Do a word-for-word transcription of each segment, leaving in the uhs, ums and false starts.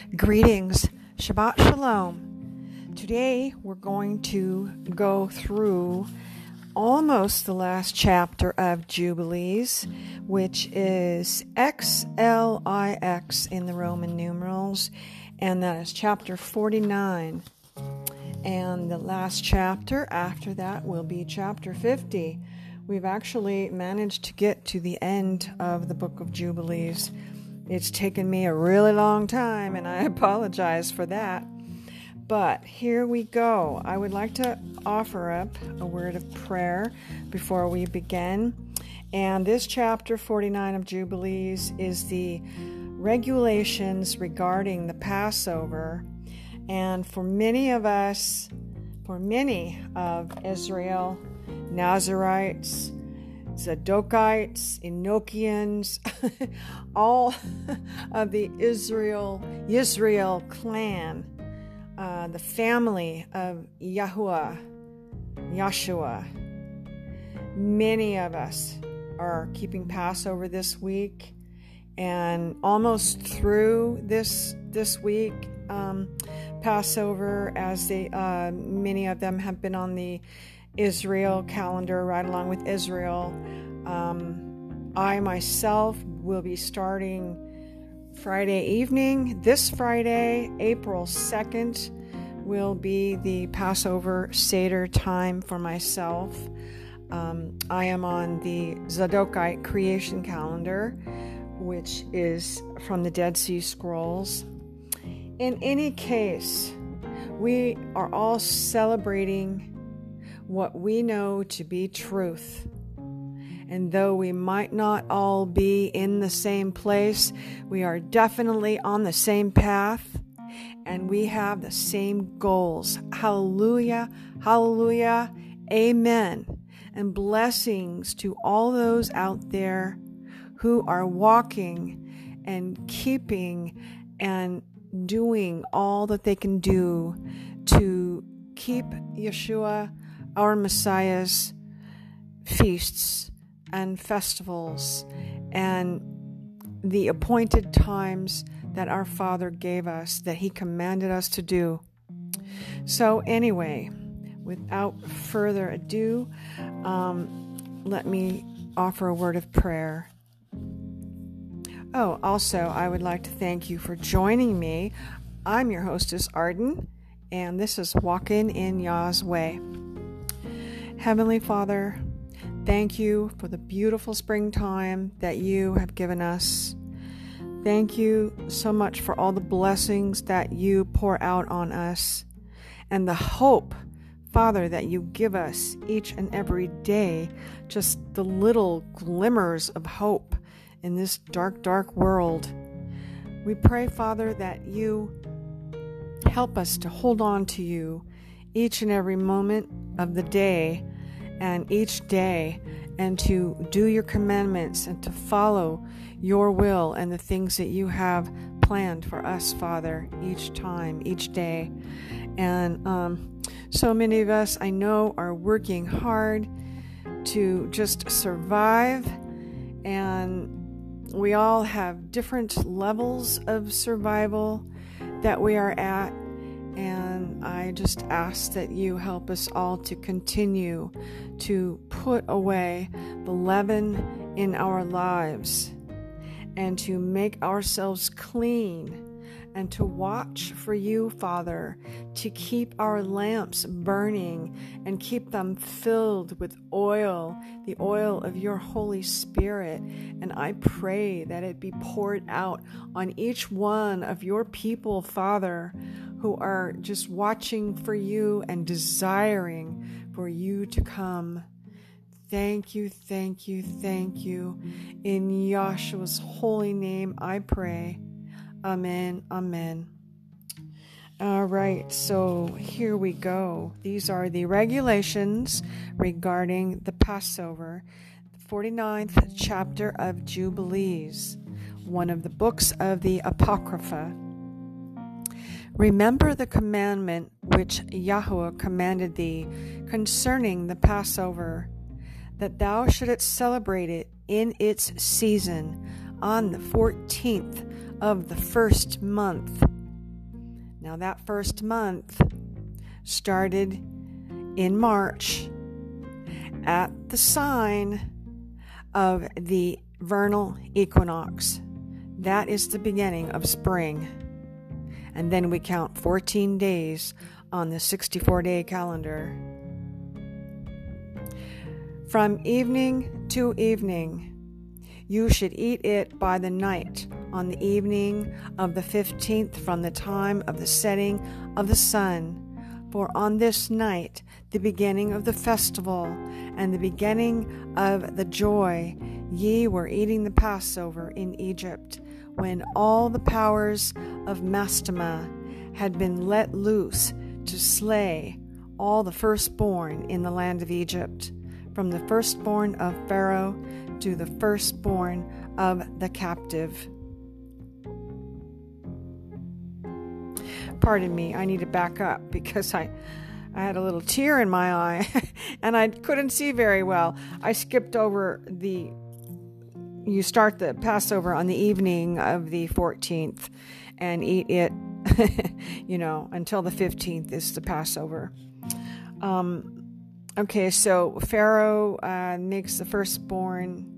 Greetings, Shabbat Shalom. Today we're going to go through almost the last chapter of Jubilees, which is X L I X in the Roman numerals, and that is chapter forty-nine. And the last chapter after that will be chapter fifty. We've actually managed to get to the end of the book of Jubilees. It's taken me a really long time, and I apologize for that. But here we go. I would like to offer up a word of prayer before we begin. And this chapter forty-nine of Jubilees is the regulations regarding the Passover. And for many of us, for many of Israel, Nazarites, Zadokites, Enochians, all of the Israel, Israel clan, uh, the family of Yahuwah, Yahshua. Many of us are keeping Passover this week, and almost through this this week, um, Passover, as they uh, many of them have been on the Israel calendar, right along with Israel. Um, I myself will be starting Friday evening. This Friday, April second, will be the Passover Seder time for myself. Um, I am on the Zadokite creation calendar, which is from the Dead Sea Scrolls. In any case, we are all celebrating what we know to be truth. And though we might not all be in the same place, we are definitely on the same path, and we have the same goals. Hallelujah, hallelujah, amen. And blessings to all those out there who are walking and keeping and doing all that they can do to keep Yeshua, our Messiah's feasts and festivals and the appointed times that our Father gave us, that He commanded us to do. So anyway, without further ado, um, let me offer a word of prayer. Oh, also, I would like to thank you for joining me. I'm your hostess, Arden, and this is Walking in Yah's Way. Heavenly Father, thank you for the beautiful springtime that you have given us. Thank you so much for all the blessings that you pour out on us, and the hope, Father, that you give us each and every day, just the little glimmers of hope in this dark, dark world. We pray, Father, that you help us to hold on to you each and every moment of the day and each day, and to do your commandments and to follow your will and the things that you have planned for us, Father, each time, each day. And um, so many of us, I know, are working hard to just survive, and we all have different levels of survival that we are at. And I just ask that you help us all to continue to put away the leaven in our lives and to make ourselves clean and to watch for you, Father, to keep our lamps burning and keep them filled with oil, the oil of your Holy Spirit. And I pray that it be poured out on each one of your people, Father, who are just watching for you and desiring for you to come. Thank you, thank you, thank you. In Yahshua's holy name I pray. Amen, amen. All right, so here we go. These are the regulations regarding the Passover, the forty-ninth chapter of Jubilees, one of the books of the Apocrypha. Remember the commandment which Yahuwah commanded thee concerning the Passover, that thou shouldest celebrate it in its season on the fourteenth of the first month. Now that first month started in March at the sign of the vernal equinox. That is the beginning of spring. And then we count fourteen days on the sixty-four day calendar. From evening to evening, you should eat it by the night on the evening of the fifteenth from the time of the setting of the sun. For on this night, the beginning of the festival and the beginning of the joy, ye were eating the Passover in Egypt, when all the powers of Mastema had been let loose to slay all the firstborn in the land of Egypt, from the firstborn of Pharaoh to the firstborn of the captive. Pardon me, I need to back up because I, I had a little tear in my eye and I couldn't see very well. I skipped over the, you start the Passover on the evening of the fourteenth and eat it, you know, until the fifteenth is the Passover. Um, okay, so Pharaoh uh, makes the firstborn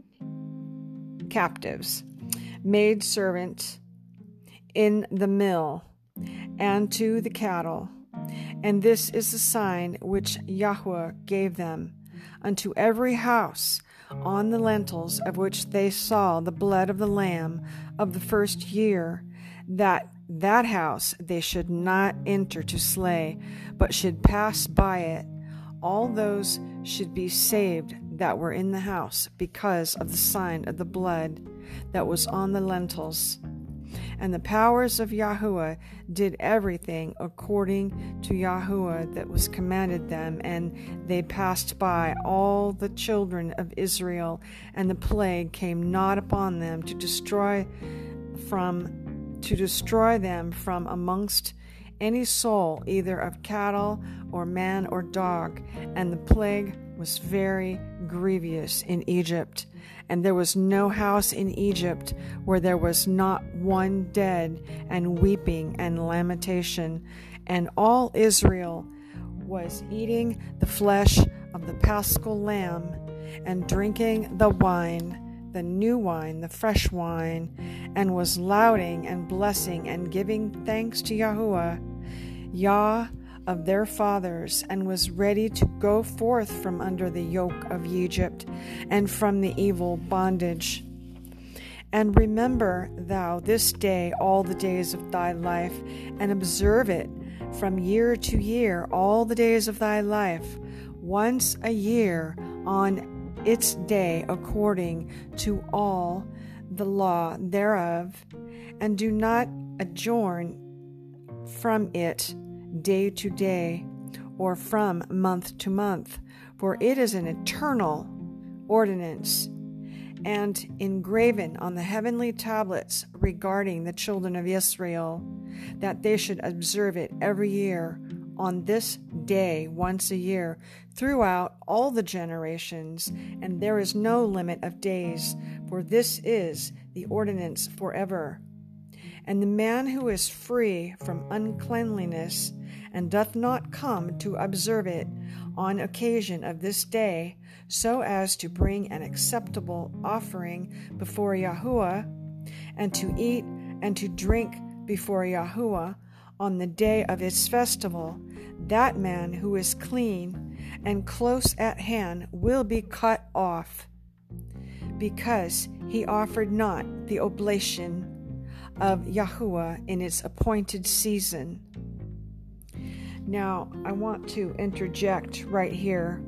captives, maid servant in the mill, and to the cattle. And this is the sign which Yahweh gave them unto every house on the lintels of which they saw the blood of the lamb of the first year, that that house they should not enter to slay, but should pass by it. All those should be saved that were in the house because of the sign of the blood that was on the lintels. And the powers of Yahuwah did everything according to Yahuwah that was commanded them, and they passed by all the children of Israel, and the plague came not upon them to destroy from to destroy them from amongst any soul, either of cattle or man or dog. And the plague was very grievous in Egypt. And there was no house in Egypt where there was not one dead, and weeping and lamentation. And all Israel was eating the flesh of the paschal lamb, and drinking the wine, the new wine, the fresh wine, and was lauding and blessing and giving thanks to Yahuwah, Yah of their fathers, and was ready to go forth from under the yoke of Egypt and from the evil bondage. And remember thou this day all the days of thy life, and observe it from year to year all the days of thy life, once a year on its day, according to all the law thereof, and do not adjourn from it day to day, or from month to month, for it is an eternal ordinance, and engraven on the heavenly tablets regarding the children of Israel, that they should observe it every year on this day once a year throughout all the generations, and there is no limit of days, for this is the ordinance forever. And the man who is free from uncleanliness and doth not come to observe it on occasion of this day, so as to bring an acceptable offering before Yahuwah, and to eat and to drink before Yahuwah on the day of its festival, that man who is clean and close at hand will be cut off, because he offered not the oblation of Yahuwah in its appointed season. Now, I want to interject right here.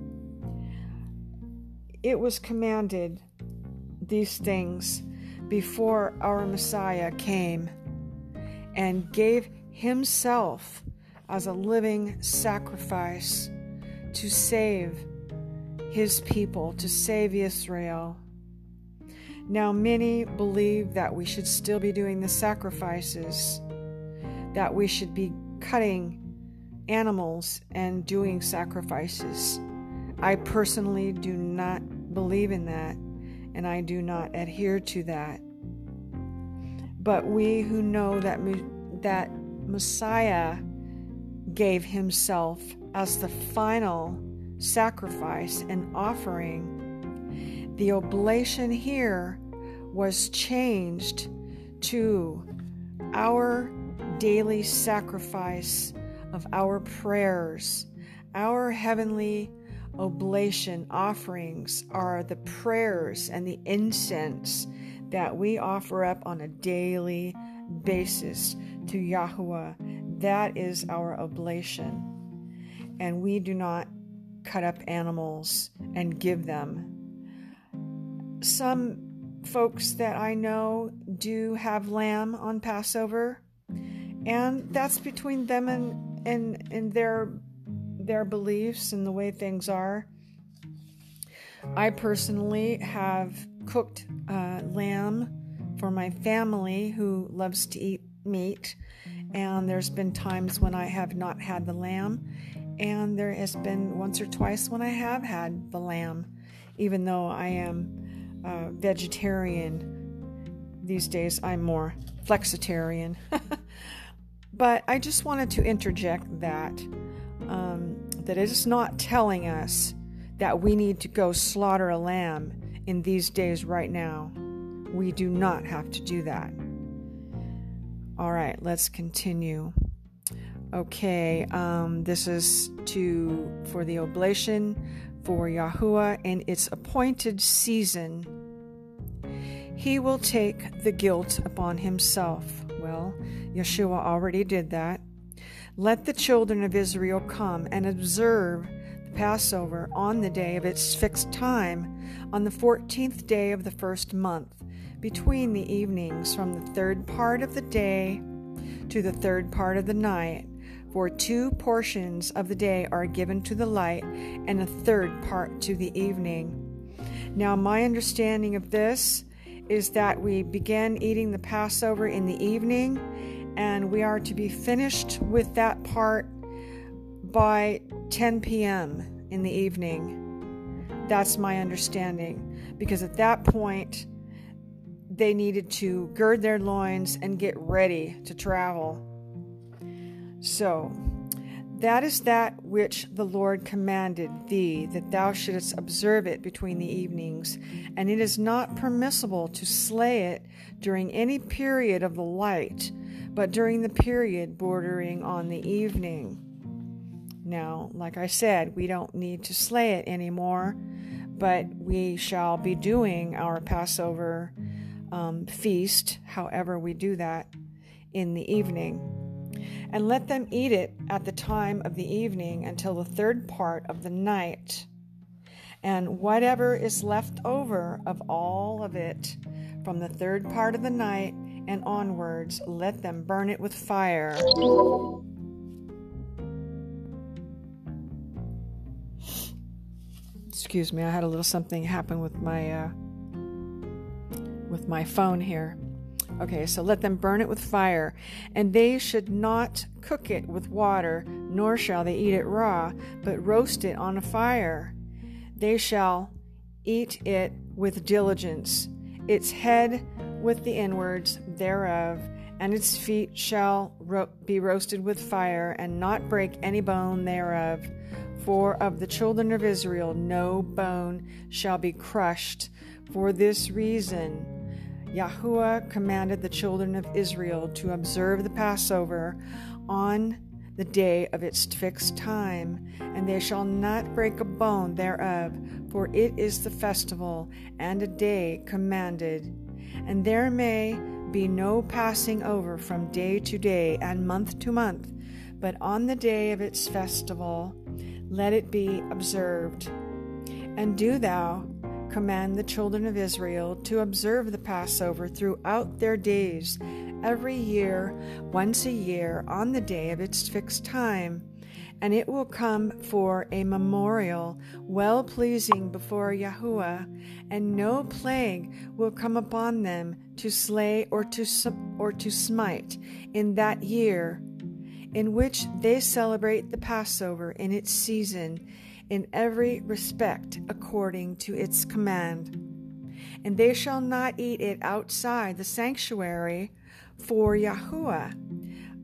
It was commanded, these things, before our Messiah came and gave himself as a living sacrifice to save his people, to save Israel. Now, many believe that we should still be doing the sacrifices, that we should be cutting animals and doing sacrifices. I personally do not believe in that, and I do not adhere to that. But we who know that that Messiah gave himself as the final sacrifice and offering, the oblation here was changed to our daily sacrifice of our prayers. Our heavenly oblation offerings are the prayers and the incense that we offer up on a daily basis to Yahuwah. That is our oblation. And we do not cut up animals and give them. Some folks that I know do have lamb on Passover, and that's between them and, and, and their their beliefs and the way things are. I personally have cooked uh, lamb for my family who loves to eat meat, and there's been times when I have not had the lamb, and there has been once or twice when I have had the lamb, even though I am uh, vegetarian. These days I'm more flexitarian. But I just wanted to interject that um, that it is not telling us that we need to go slaughter a lamb in these days right now. We do not have to do that. All right, let's continue. Okay, um, this is to for the oblation for Yahuwah in its appointed season. He will take the guilt upon himself. Well, Yeshua already did that. Let the children of Israel come and observe the Passover on the day of its fixed time, on the fourteenth day of the first month, between the evenings from the third part of the day to the third part of the night. For two portions of the day are given to the light, and a third part to the evening. Now, my understanding of this is that we begin eating the Passover in the evening, and we are to be finished with that part by ten p.m. in the evening. That's my understanding, because at that point, they needed to gird their loins and get ready to travel. So, that is that which the Lord commanded thee, that thou shouldest observe it between the evenings. And it is not permissible to slay it during any period of the light, but during the period bordering on the evening. Now, like I said, we don't need to slay it anymore, but we shall be doing our Passover um, feast, however we do that, in the evening. And let them eat it at the time of the evening until the third part of the night. And whatever is left over of all of it from the third part of the night and onwards, let them burn it with fire. Excuse me, I had a little something happen with my uh, with my phone here. Okay, so let them burn it with fire, and they should not cook it with water, nor shall they eat it raw, but roast it on a fire. They shall eat it with diligence, its head with the inwards thereof, and its feet shall ro- be roasted with fire, and not break any bone thereof. For of the children of Israel no bone shall be crushed. For this reason Yahuwah commanded the children of Israel to observe the Passover on the day of its fixed time, and they shall not break a bone thereof, for it is the festival and a day commanded. And there may be no passing over from day to day and month to month, but on the day of its festival let it be observed. And do thou command the children of Israel to observe the Passover throughout their days, every year, once a year, on the day of its fixed time. And it will come for a memorial, well-pleasing before Yahuwah, and no plague will come upon them to slay or to or to smite in that year, in which they celebrate the Passover in its season, in every respect according to its command. And they shall not eat it outside the sanctuary for Yahuwah,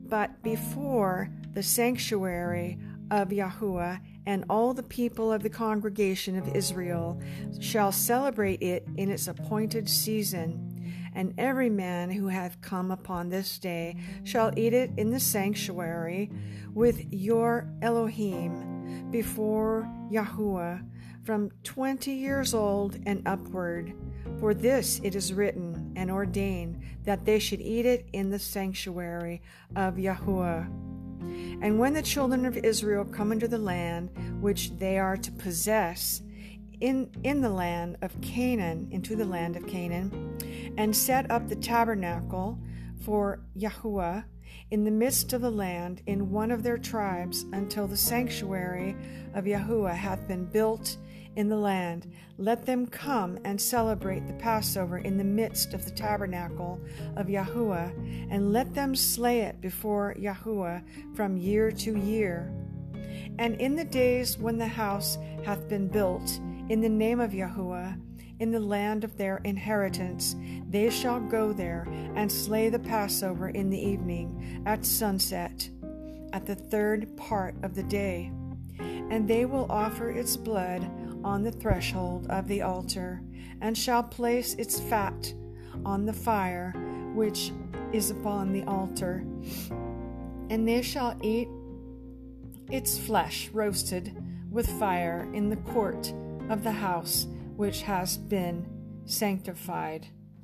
but before the sanctuary of Yahuwah, and all the people of the congregation of Israel shall celebrate it in its appointed season. And every man who hath come upon this day shall eat it in the sanctuary with your Elohim before Yahuwah, from twenty years old and upward. For this it is written and ordained that they should eat it in the sanctuary of Yahuwah. And when the children of Israel come into the land which they are to possess, in, in the land of Canaan, into the land of Canaan, and set up the tabernacle for Yahuwah in the midst of the land in one of their tribes, until the sanctuary of Yahuwah hath been built in the land, let them come and celebrate the Passover in the midst of the tabernacle of Yahuwah, and let them slay it before Yahuwah from year to year. And in the days when the house hath been built in the name of Yahuwah, in the land of their inheritance, they shall go there and slay the Passover in the evening at sunset, at the third part of the day. And they will offer its blood on the threshold of the altar, and shall place its fat on the fire which is upon the altar. And they shall eat its flesh roasted with fire in the court of the house which has been sanctified.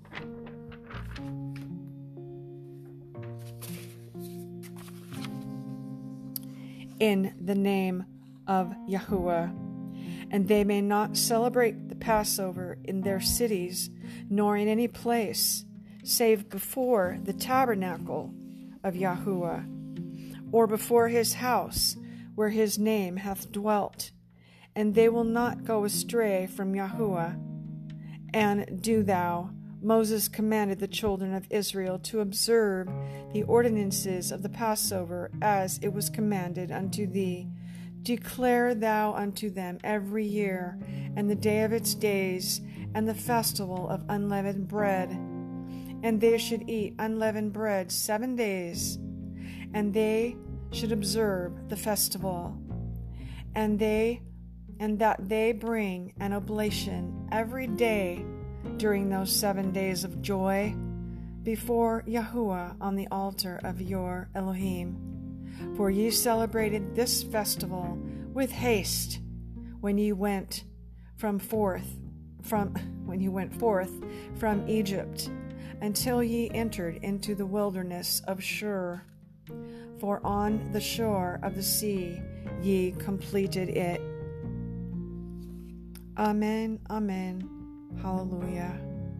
In the name of Yahuwah. And they may not celebrate the Passover in their cities, nor in any place, save before the tabernacle of Yahuwah, or before his house, where his name hath dwelt. And they will not go astray from Yahuwah. And do thou, Moses commanded the children of Israel to observe the ordinances of the Passover, as it was commanded unto thee. Declare thou unto them every year, and the day of its days, and the festival of unleavened bread. And they should eat unleavened bread seven days, and they should observe the festival. And they and that they bring an oblation every day during those seven days of joy before Yahuwah on the altar of your Elohim. For ye celebrated this festival with haste when ye went from forth from when ye went forth from Egypt, until ye entered into the wilderness of Shur. For on the shore of the sea ye completed it. Amen, amen, hallelujah.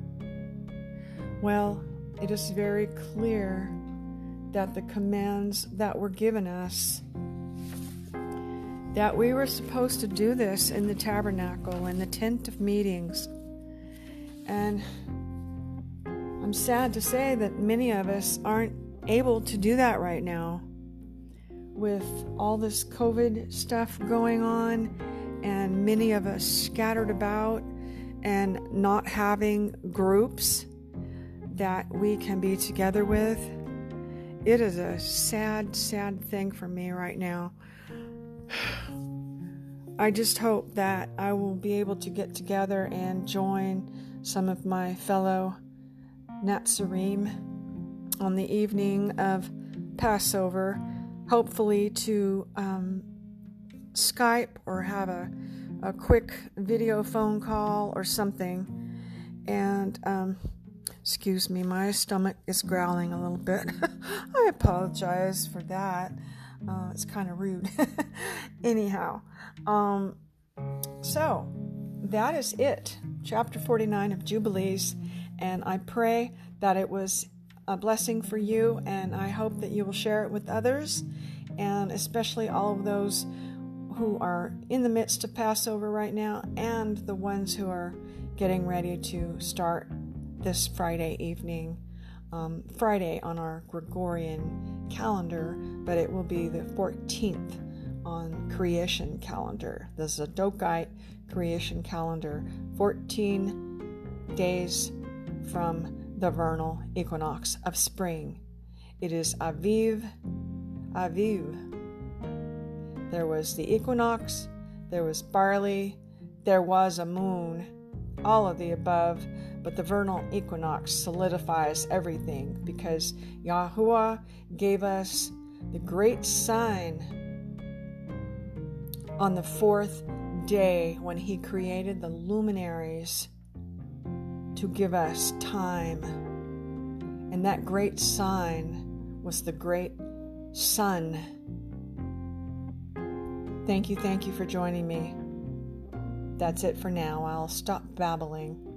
Well, it is very clear that the commands that were given us, that we were supposed to do this in the tabernacle, in the tent of meetings. And I'm sad to say that many of us aren't able to do that right now. With all this COVID stuff going on, and many of us scattered about and not having groups that we can be together with, it is a sad, sad thing for me right now. I just hope that I will be able to get together and join some of my fellow Nazarene on the evening of Passover, hopefully to um, Skype or have a, a quick video phone call or something. And um, excuse me, my stomach is growling a little bit. I apologize for that. Uh, it's kind of rude. Anyhow, um, so that is it. Chapter forty-nine of Jubilees. And I pray that it was a blessing for you, and I hope that you will share it with others, and especially all of those who are in the midst of Passover right now, and the ones who are getting ready to start this Friday evening, um, Friday on our Gregorian calendar, but it will be the fourteenth on creation calendar, the Zadokite creation calendar, fourteen days from the vernal equinox of spring It is Aviv, Aviv. There was the equinox, there was barley, there was a moon, all of the above, but the vernal equinox solidifies everything because Yahuwah gave us the great sign on the fourth day when he created the luminaries to give us time. And that great sign was the great sun. Thank you, thank you for joining me. That's it for now. I'll stop babbling.